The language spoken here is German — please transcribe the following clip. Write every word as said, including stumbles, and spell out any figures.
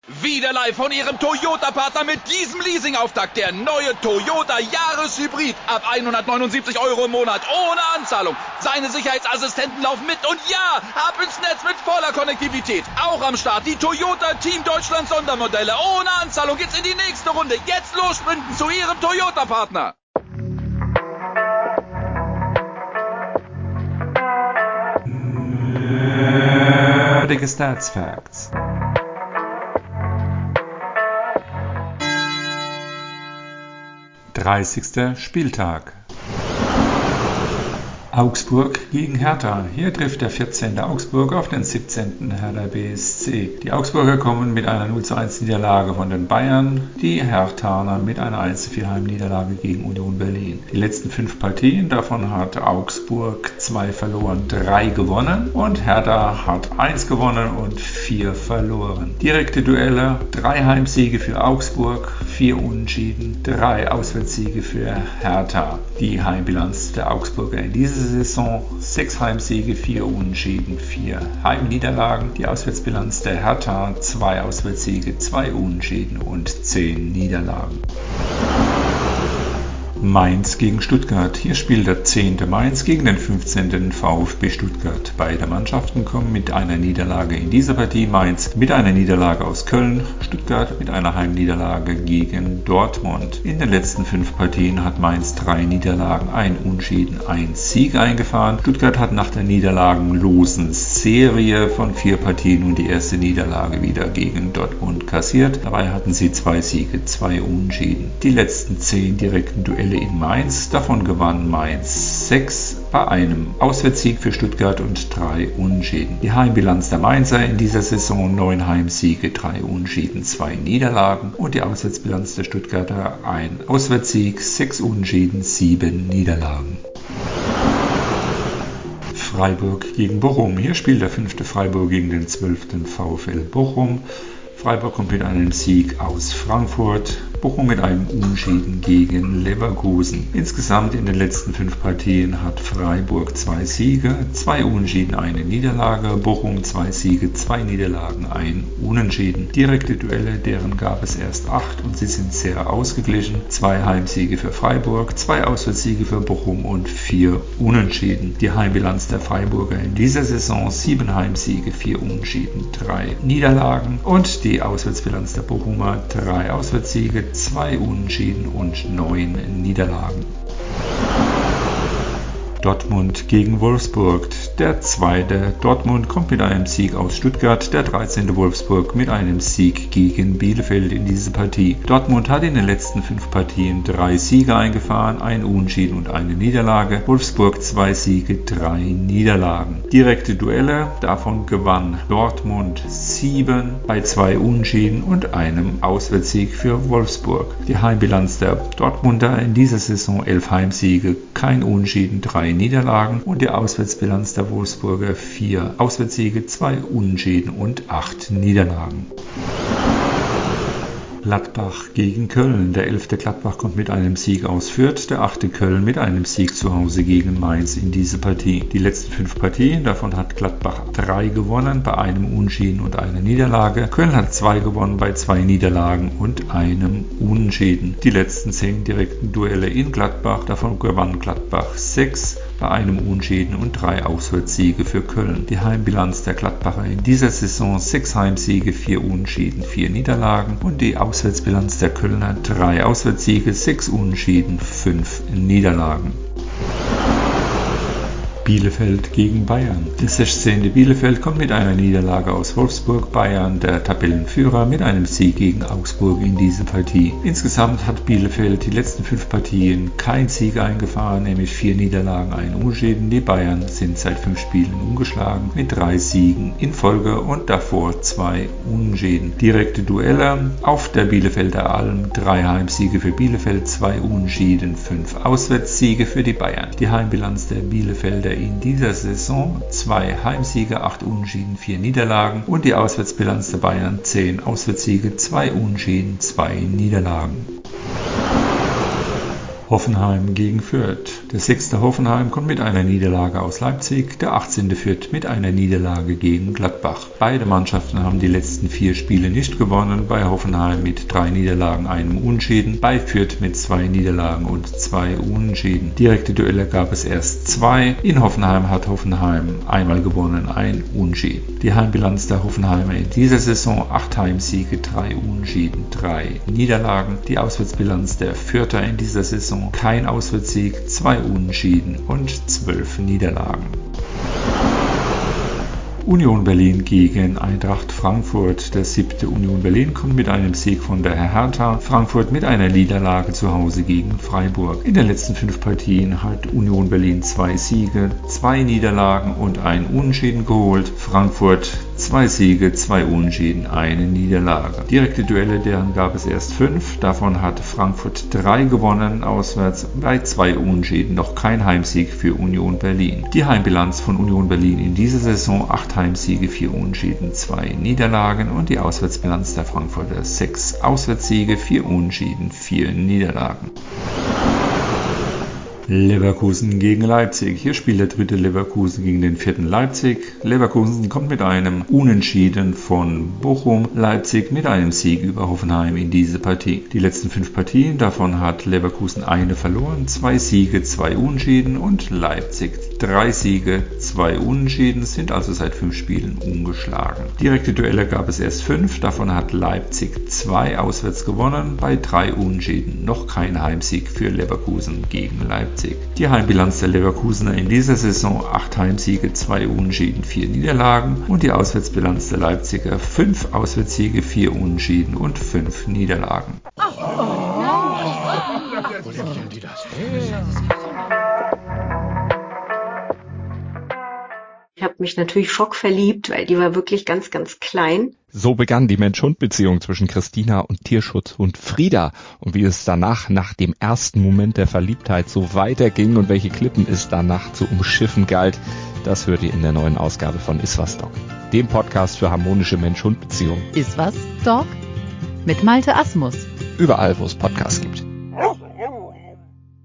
Wieder live von Ihrem Toyota-Partner mit diesem Leasing-Auftakt. Der neue Toyota Jahreshybrid. Ab hundertneunundsiebzig Euro im Monat. Ohne Anzahlung. Seine Sicherheitsassistenten laufen mit. Und ja, ab ins Netz mit voller Konnektivität. Auch am Start die Toyota Team Deutschland Sondermodelle. Ohne Anzahlung geht's in die nächste Runde. Jetzt los sprinten zu Ihrem Toyota-Partner. Nerdige Stats Facts. dreißigster Spieltag. Augsburg gegen Hertha. Hier trifft der vierzehnte Augsburg auf den siebzehnten Hertha B S C. Die Augsburger kommen mit einer null zu eins Niederlage von den Bayern, die Herthaner mit einer eins zu vier Heimniederlage gegen Union Berlin. Die letzten fünf Partien, davon hat Augsburg zwei verloren, drei gewonnen und Hertha hat eins gewonnen und vier verloren. Direkte Duelle, drei Heimsiege für Augsburg, vier Unentschieden, drei Auswärtssiege für Hertha. Die Heimbilanz der Augsburger in dieser Saison: sechs Heimsiege, vier Unentschieden, vier Heimniederlagen. Die Auswärtsbilanz der Hertha: zwei Auswärtssiege, zwei Unentschieden und zehn Niederlagen. Mainz gegen Stuttgart. Hier spielt der zehnte Mainz gegen den fünfzehnten VfB Stuttgart. Beide Mannschaften kommen mit einer Niederlage in dieser Partie. Mainz mit einer Niederlage aus Köln, Stuttgart mit einer Heimniederlage gegen Dortmund. In den letzten fünf Partien hat Mainz drei Niederlagen, ein Unentschieden, ein Sieg eingefahren. Stuttgart hat nach der niederlagenlosen Serie von vier Partien nun die erste Niederlage wieder gegen Dortmund kassiert. Dabei hatten sie zwei Siege, zwei Unentschieden. Die letzten zehn direkten Duelle in Mainz, davon gewann Mainz sechs bei einem Auswärtssieg für Stuttgart und drei Unentschieden. Die Heimbilanz der Mainzer in dieser Saison: neun Heimsiege, drei Unentschieden, zwei Niederlagen und die Auswärtsbilanz der Stuttgarter: ein Auswärtssieg, sechs Unentschieden, sieben Niederlagen. Freiburg gegen Bochum. Hier spielt der fünfte Freiburg gegen den zwölften VfL Bochum. Freiburg kommt mit einem Sieg aus Frankfurt, Bochum mit einem Unentschieden gegen Leverkusen. Insgesamt in den letzten fünf Partien hat Freiburg zwei Siege, zwei Unentschieden, eine Niederlage. Bochum zwei Siege, zwei Niederlagen, ein Unentschieden. Direkte Duelle, deren gab es erst acht und sie sind sehr ausgeglichen. Zwei Heimsiege für Freiburg, zwei Auswärtssiege für Bochum und vier Unentschieden. Die Heimbilanz der Freiburger in dieser Saison: sieben Heimsiege, vier Unentschieden, drei Niederlagen und die Auswärtsbilanz der Bochumer: drei Auswärtssiege, zwei Unentschieden und neun Niederlagen. Dortmund gegen Wolfsburg. Der zweite Dortmund kommt mit einem Sieg aus Stuttgart, der dreizehnte Wolfsburg mit einem Sieg gegen Bielefeld in diese Partie. Dortmund hat in den letzten fünf Partien drei Siege eingefahren, ein Unentschieden und eine Niederlage. Wolfsburg zwei Siege, drei Niederlagen. Direkte Duelle, davon gewann Dortmund sieben bei zwei Unentschieden und einem Auswärtssieg für Wolfsburg. Die Heimbilanz der Dortmunder in dieser Saison: elf Heimsiege, kein Unentschieden, drei Niederlagen und die Auswärtsbilanz der Wolfsburger: vier Auswärtssiege, zwei Unentschieden und acht Niederlagen. Gladbach gegen Köln. Der elfte Gladbach kommt mit einem Sieg aus Fürth, der achte Köln mit einem Sieg zu Hause gegen Mainz in diese Partie. Die letzten fünf Partien, davon hat Gladbach drei gewonnen, bei einem Unentschieden und einer Niederlage. Köln hat zwei gewonnen, bei zwei Niederlagen und einem Unentschieden. Die letzten zehn direkten Duelle in Gladbach, davon gewann Gladbach sechs, bei einem Unentschieden und drei Auswärtssiege für Köln. Die Heimbilanz der Gladbacher in dieser Saison: sechs Heimsiege, vier Unentschieden, vier Niederlagen und die Auswärtsbilanz der Kölner: drei Auswärtssiege, sechs Unentschieden, fünf Niederlagen. Bielefeld gegen Bayern. Das sechzehnte Bielefeld kommt mit einer Niederlage aus Wolfsburg. Bayern, der Tabellenführer, mit einem Sieg gegen Augsburg in diese Partie. Insgesamt hat Bielefeld die letzten fünf Partien kein Sieg eingefahren, nämlich vier Niederlagen, ein Unentschieden. Die Bayern sind seit fünf Spielen ungeschlagen mit drei Siegen in Folge und davor zwei Unentschieden. Direkte Duelle auf der Bielefelder Alm: drei Heimsiege für Bielefeld, zwei Unentschieden, fünf Auswärtssiege für die Bayern. Die Heimbilanz der Bielefelder in dieser Saison: zwei Heimsiege, acht Unentschieden, vier Niederlagen und die Auswärtsbilanz der Bayern: zehn Auswärtssiege, zwei Unentschieden, zwei Niederlagen. Hoffenheim gegen Fürth. Der sechste Hoffenheim kommt mit einer Niederlage aus Leipzig, der achtzehnte Fürth mit einer Niederlage gegen Gladbach. Beide Mannschaften haben die letzten vier Spiele nicht gewonnen, bei Hoffenheim mit drei Niederlagen, einem Unentschieden, bei Fürth mit zwei Niederlagen und zwei Unentschieden. Direkte Duelle gab es erst zwei. In Hoffenheim hat Hoffenheim einmal gewonnen, ein Unentschieden. Die Heimbilanz der Hoffenheimer in dieser Saison: acht Heimsiege, drei Unentschieden, drei Niederlagen. Die Auswärtsbilanz der Fürther in dieser Saison: kein Auswärtssieg, zwei Unentschieden und zwölf Niederlagen. Union Berlin gegen Eintracht Frankfurt. Der siebte Union Berlin kommt mit einem Sieg von der Hertha. Frankfurt mit einer Niederlage zu Hause gegen Freiburg. In den letzten fünf Partien hat Union Berlin zwei Siege, zwei Niederlagen und ein Unentschieden geholt. Frankfurt zwei Siege, zwei Unentschieden, eine Niederlage. Direkte Duelle, deren gab es erst fünf. Davon hat Frankfurt drei gewonnen, auswärts bei zwei Unentschieden, noch kein Heimsieg für Union Berlin. Die Heimbilanz von Union Berlin in dieser Saison: acht Heimsiege, vier Unentschieden, zwei Niederlagen, und die Auswärtsbilanz der Frankfurter: sechs Auswärtssiege, vier Unentschieden, vier Niederlagen. Leverkusen gegen Leipzig. Hier spielt der dritte Leverkusen gegen den vierten Leipzig. Leverkusen kommt mit einem Unentschieden von Bochum. Leipzig mit einem Sieg über Hoffenheim in diese Partie. Die letzten fünf Partien, davon hat Leverkusen eine verloren, zwei Siege, zwei Unentschieden, und Leipzig drei Siege, zwei Unentschieden, sind also seit fünf Spielen ungeschlagen. Direkte Duelle gab es erst fünf, davon hat Leipzig zwei auswärts gewonnen, bei drei Unentschieden, noch kein Heimsieg für Leverkusen gegen Leipzig. Die Heimbilanz der Leverkusener in dieser Saison: acht Heimsiege, zwei Unentschieden, vier Niederlagen, und die Auswärtsbilanz der Leipziger: fünf Auswärtssiege, vier Unentschieden und fünf Niederlagen. Oh, oh, nein. Wo denn die das? Ich habe mich natürlich schockverliebt, weil die war wirklich ganz, ganz klein. So begann die Mensch-Hund-Beziehung zwischen Christina und Tierschutzhund Frieda. Und wie es danach, nach dem ersten Moment der Verliebtheit, so weiterging und welche Klippen es danach zu umschiffen galt, das hört ihr in der neuen Ausgabe von Iswas Dog, dem Podcast für harmonische Mensch-Hund-Beziehungen. Iswas Dog? Mit Malte Asmus. Überall, wo es Podcasts gibt.